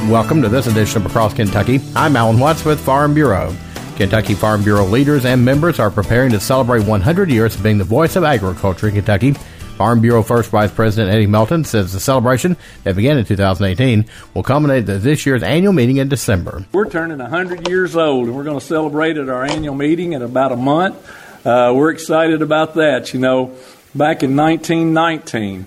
Welcome to this edition of Across Kentucky. I'm Alan Watts with Farm Bureau. Kentucky Farm Bureau leaders and members are preparing to celebrate 100 years of being the voice of agriculture in Kentucky. Farm Bureau First Vice President Eddie Melton says the celebration that began in 2018 will culminate at this year's annual meeting in December. We're turning 100 years old, and we're going to celebrate at our annual meeting in about a month. We're excited about that. You know, back in 1919,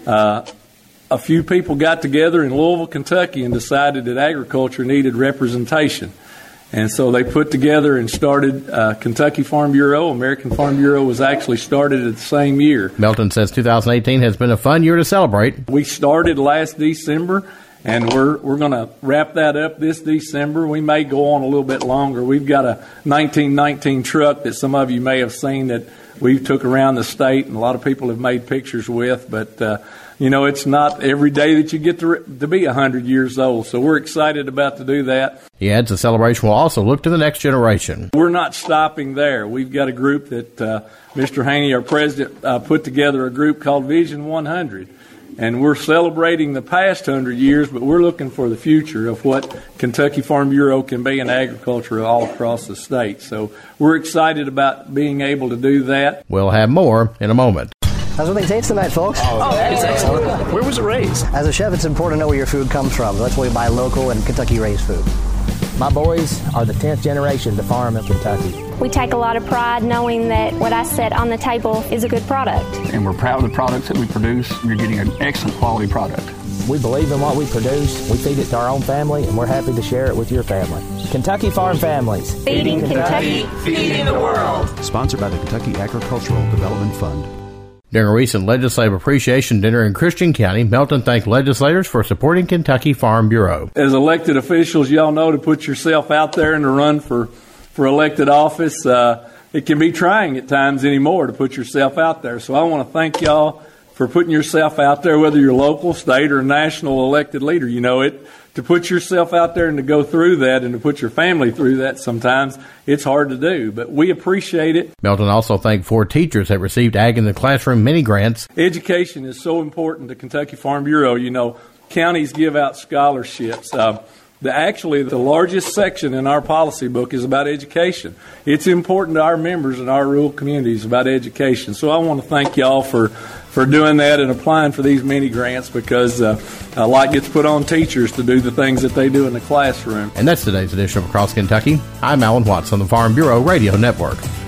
a few people got together in Louisville, Kentucky, and decided that agriculture needed representation. And so they put together and started Kentucky Farm Bureau. American Farm Bureau was actually started at the same year. Melton says 2018 has been a fun year to celebrate. We started last December, and we're going to wrap that up this December. We may go on a little bit longer. We've got a 1919 truck that some of you may have seen that we took around the state, and a lot of people have made pictures with, but you know, it's not every day that you get to be 100 years old, so we're excited about to do that. He adds the celebration will also look to the next generation. We're not stopping there. We've got a group that Mr. Haney, our president, put together a group called Vision 100, and we're celebrating the past 100 years, but we're looking for the future of what Kentucky Farm Bureau can be in agriculture all across the state. So we're excited about being able to do that. We'll have more in a moment. How's what they taste tonight, folks? It's excellent. Where was it raised? As a chef, it's important to know where your food comes from. That's why we buy local and Kentucky-raised food. My boys are the 10th generation to farm in Kentucky. We take a lot of pride knowing that what I set on the table is a good product. And we're proud of the products that we produce. You're getting an excellent quality product. We believe in what we produce. We feed it to our own family, and we're happy to share it with your family. Kentucky Farm Families. Feeding Kentucky, feeding the world. Sponsored by the Kentucky Agricultural Development Fund. During a recent legislative appreciation dinner in Christian County, Melton thanked legislators for supporting Kentucky Farm Bureau. As elected officials, y'all know to put yourself out there and to run for elected office. It can be trying at times anymore to put yourself out there. So I want to thank y'all for putting yourself out there, whether you're local, state, or national elected leader. You know, to put yourself out there and to go through that and to put your family through that sometimes, it's hard to do. But we appreciate it. Melton also thanked 4 teachers that received Ag in the Classroom mini grants. Education is so important to Kentucky Farm Bureau. You know, counties give out scholarships. Actually, the largest section in our policy book is about education. It's important to our members in our rural communities about education. So I want to thank y'all for doing that and applying for these mini grants, because a lot gets put on teachers to do the things that they do in the classroom. And that's today's edition of Across Kentucky. I'm Alan Watts on the Farm Bureau Radio Network.